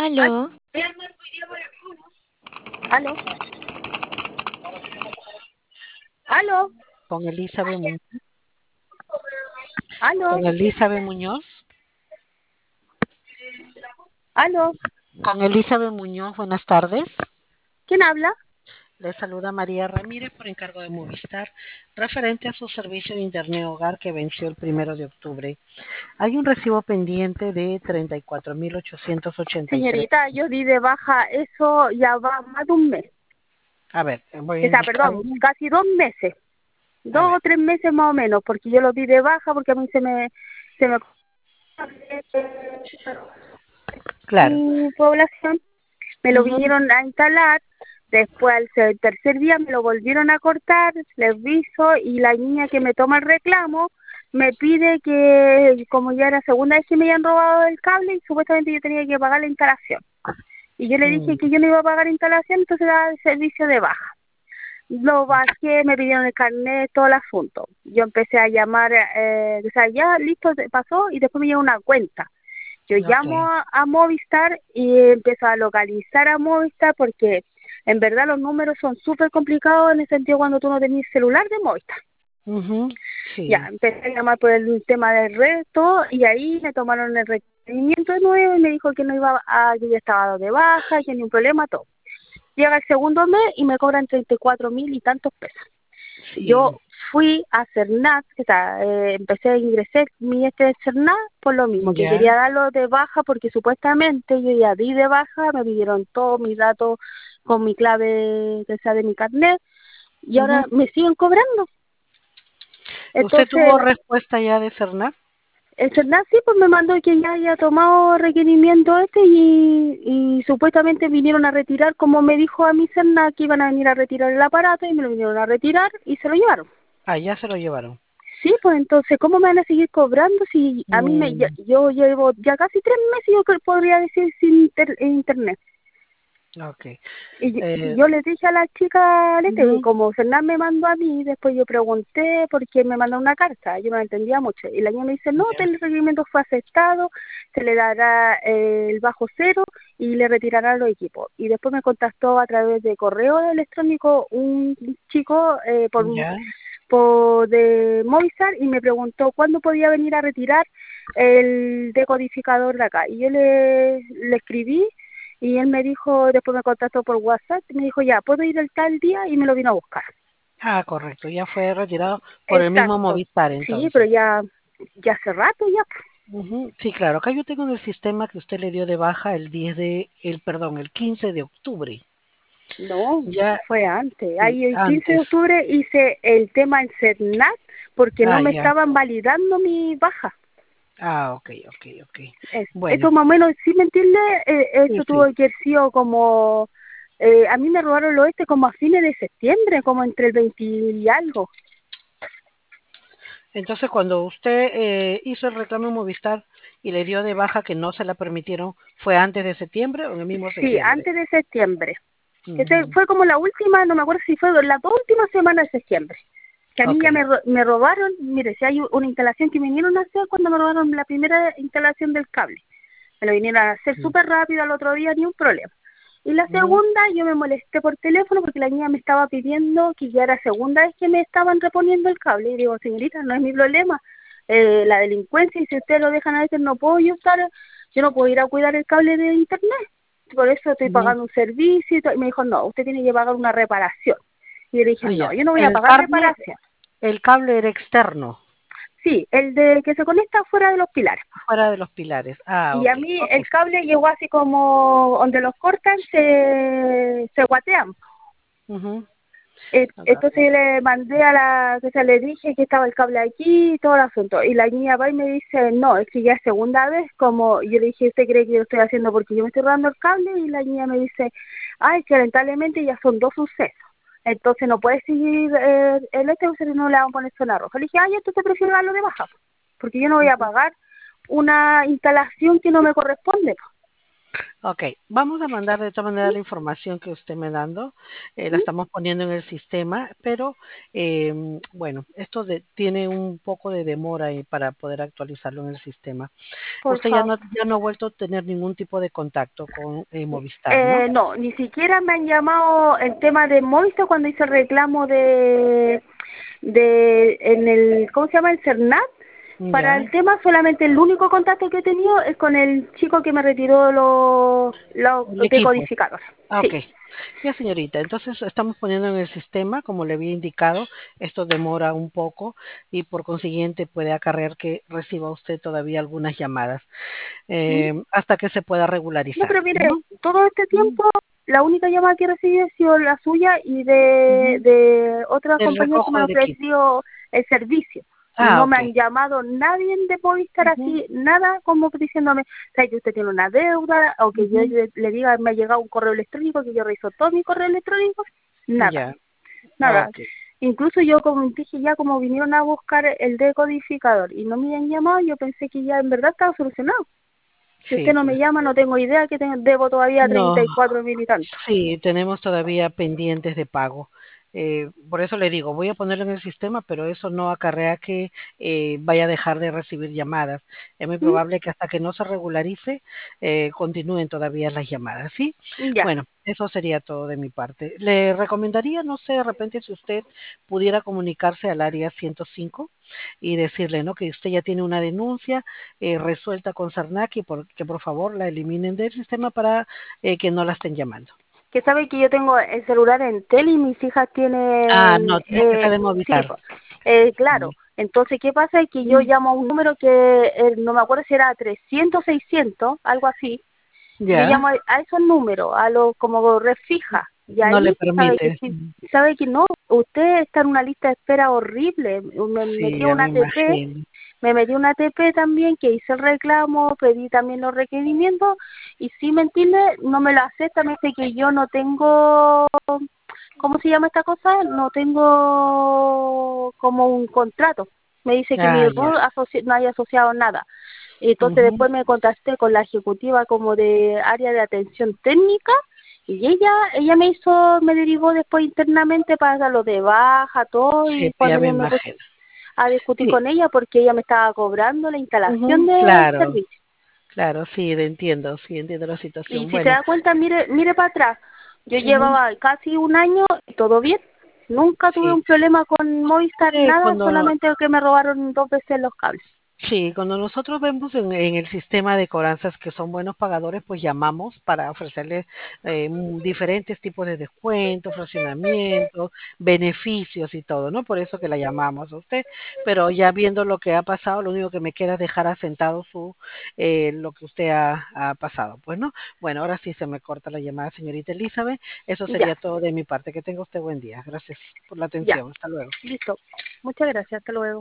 Aló, Aló, aló, Con Elizabeth Muñoz. aló, Con Elizabeth Muñoz. aló. Con Elizabeth Muñoz, buenas tardes. ¿Quién habla? Le saluda María Ramírez por encargo de Movistar, referente a su servicio de Internet Hogar que venció el 1 de octubre. Hay un recibo pendiente de 34.883. Señorita, yo di de baja eso ya va más de un mes. A ver, voy a O sea, indicarle. perdón, casi 2 meses. A Dos ver, o 3 meses más o menos, porque yo lo di de baja porque a mí se me claro. mi población, me lo Ujú. vinieron a instalar, después al tercer día me lo volvieron a cortar, les viso y la niña que me toma el reclamo me pide que, como ya era segunda vez que me habían robado el cable y supuestamente yo tenía que pagar la instalación. Y yo le dije Mm, que yo no iba a pagar instalación, entonces daba el servicio de baja. Lo bajé, me pidieron el carnet, todo el asunto. Yo empecé a llamar, o sea, ya listo, pasó y después me llegó una cuenta. Yo ok. llamo a Movistar y empiezo a localizar a Movistar porque en verdad los números son súper complicados en el sentido cuando tú no tenías celular de Movistar. Ujú. Ya, Sí, empecé a llamar por el tema del resto y ahí me tomaron el requerimiento de nuevo y me dijo que no iba a, que ya estaba dado de baja, que ni un problema, todo. Llega el segundo mes y me cobran 34.000 y tantos pesos. Yo sí. fui a Cernat, o sea, empecé a ingresar mi de Cernat por lo mismo, que Ya. quería darlo de baja porque supuestamente yo ya di de baja, me pidieron todos mis datos con mi clave, que sea de mi carnet, y Ujú. ahora me siguen cobrando. ¿Usted Entonces, tuvo respuesta ya de Cernat? el Cernat sí, pues me mandó que ya haya tomado requerimiento y supuestamente vinieron a retirar, como me dijo a mi Cernat que iban a venir a retirar el aparato y me lo vinieron a retirar y se lo llevaron. Ah, ya se lo llevaron. Sí, pues entonces, ¿cómo me van a seguir cobrando si a mí Mm, yo llevo ya casi 3 meses, yo podría decir, sin internet? ok. Y Eh, yo le dije a la chica, Lete, y ujú. como Fernán me mandó a mí, después yo pregunté por qué me mandó una carta, yo no la entendía mucho. Y la niña me dice, no, Ya. el requerimiento fue aceptado, se le dará el bajo cero y le retirarán los equipos. Y después me contactó a través de correo electrónico un chico Ya. por de Movistar y me preguntó cuándo podía venir a retirar el decodificador de acá. Y yo le escribí y él me dijo, después me contactó por WhatsApp, y me dijo, ya, puedo ir el tal día y me lo vino a buscar. Ah, correcto, ya fue retirado por el mismo Exacto, Movistar sí, pero entonces. ya hace rato ya. Ujú. Sí, claro, acá yo tengo en el sistema que usted le dio de baja el 15 de octubre. No, Ya fue antes. Ahí el 15 de antes. octubre hice el tema en CERNAT porque no Ah, me ya. estaban validando mi baja. Ah, ok, ok, ok. Esto Bueno, más o menos, sí me entiende, sí, eso tuvo sí. que haber sido como, a mí me robaron lo como a fines de septiembre, como entre el 20 y algo. Entonces, cuando usted hizo el reclamo en Movistar y le dio de baja que no se la permitieron, ¿fue antes de septiembre o en el mismo Sí, septiembre? antes de septiembre. Ese Ujú. fue como la última, no me acuerdo si fue la dos últimas semanas de septiembre. Que a mí Ok, ya me robaron, mire, si hay una instalación que vinieron a hacer cuando me robaron la primera instalación del cable. Me lo vinieron a hacer sí. súper rápido al otro día, ni un problema. Y la Ujú. segunda, yo me molesté por teléfono porque la niña me estaba pidiendo que ya era segunda vez que me estaban reponiendo el cable. Y digo, señorita, no es mi problema. La delincuencia, y si ustedes lo dejan a veces, no puedo yo no puedo ir a cuidar el cable de internet. Por eso estoy Ujú. pagando un servicio y todo. Y me dijo, no, usted tiene que pagar una reparación. Y yo le dije, Ah, no, ya. yo no voy a El pagar cable, reparación. el cable era externo, Sí, el de que se conecta fuera de los pilares. fuera de los pilares. Ah, Y a ok, mí ok. el cable llegó así como donde los cortan, se guatean. Ujú. Acá. Entonces yo le mandé a o sea, le dije que estaba el cable aquí y todo el asunto. Y la niña va y me dice, no, es que ya es segunda vez, como y yo le dije, ¿usted cree que yo lo estoy haciendo porque yo me estoy dando el cable? Y la niña me dice, ay, que lamentablemente ya son dos sucesos. Entonces no puede seguir el si no le van a poner zona roja. Le dije, ay, entonces prefiero darlo de baja, porque yo no voy a Ujú. pagar una instalación que no me corresponde. Ok, vamos a mandar de todas maneras la información que usted me dando, la ¿Mm? estamos poniendo en el sistema, pero bueno, tiene un poco de demora ahí para poder actualizarlo en el sistema. Por Usted favor. ya no ha vuelto a tener ningún tipo de contacto con Movistar, ¿no? No, ni siquiera me han llamado el tema de Movistar cuando hice el reclamo en el, ¿cómo se llama? El Cernat. Para Ya, el tema, solamente el único contacto que he tenido es con el chico que me retiró los el equipo. decodificadores. Ah, ok. Sí. Ya, señorita, entonces estamos poniendo en el sistema, como le había indicado, esto demora un poco y por consiguiente puede acarrear que reciba usted todavía algunas llamadas ¿Mm? hasta que se pueda No, regularizar, pero mire, ¿no? todo este Mm, tiempo la única llamada que he recibido ha sido la suya y ujú. de otra El compañía que recojo me ha del equipo. ofrecido el servicio. Ah, No me ok. han llamado nadie de Movistar Ujú, así, nada como que diciéndome, ¿sabe que usted tiene una deuda? O que yo ujú. le diga, me ha llegado un correo electrónico, que yo reviso todo mi correo electrónico. Nada, Ya, nada. ok. Incluso yo, como dije, ya como vinieron a buscar el decodificador y no me han llamado, yo pensé que ya en verdad estaba solucionado. Si usted Sí, no me pues. llama, no tengo idea que debo todavía No, 34.000 y tanto. sí, tenemos todavía pendientes de pago. Por eso le digo, voy a ponerlo en el sistema, pero eso no acarrea que vaya a dejar de recibir llamadas. Es muy ¿Mm? probable que hasta que no se regularice, continúen todavía las llamadas, ¿sí? Ya. Bueno, eso sería todo de mi parte. Le recomendaría, no sé, de repente si usted pudiera comunicarse al área 105 y decirle, ¿no? Que usted ya tiene una denuncia resuelta con Sarnaki, que por favor la eliminen del sistema para que no la estén llamando. Que sabe que yo tengo el celular en tele y mis hijas Ah, tienen, no, tiene que ser de sí, Movistar. pues, claro. Entonces, ¿qué pasa? Es que yo Mm, llamo a un número que no me acuerdo si era 300 600 algo así. Yo ya, llamo a esos números, a los como red fija. Y no le ahí, sabe que permite. sí, sabe que no, usted está en una lista de espera horrible. Me Sí, metí ya una me ATP. imagino. Me metí una ATP también, que hice el reclamo, pedí también los requerimientos y si me entiende, no me lo acepta, me dice que yo no tengo, ¿cómo se llama esta cosa? No tengo como un contrato. Me dice que mi Ah, ya. rol no hay asociado nada. Entonces Ujú. después me contacté con la ejecutiva como de área de atención técnica y ella me derivó después internamente para dar lo de baja, todo, Sí, y pues ya cuando me yo me puse imagino. a discutir Sí, con ella porque ella me estaba cobrando la instalación ujú, del claro, servicio. claro, sí, entiendo la Y situación. si se Bueno, da cuenta, mire para atrás, yo ujú. llevaba casi un año y todo bien. Nunca tuve Sí, un problema con Movistar, nada, cuando solamente que me robaron 2 veces los cables. Sí, cuando nosotros vemos en el sistema de cobranzas que son buenos pagadores, pues llamamos para ofrecerles diferentes tipos de descuentos, fraccionamientos, beneficios y todo, ¿no? Por eso que la llamamos a usted. Pero ya viendo lo que ha pasado, lo único que me queda es dejar asentado lo que usted ha pasado, pues, ¿no? Bueno, ahora sí se me corta la llamada, señorita Elizabeth. Eso Ya, sería todo de mi parte. Que tenga usted buen día. Gracias por la ya, atención. Hasta luego. listo. Muchas gracias, hasta luego.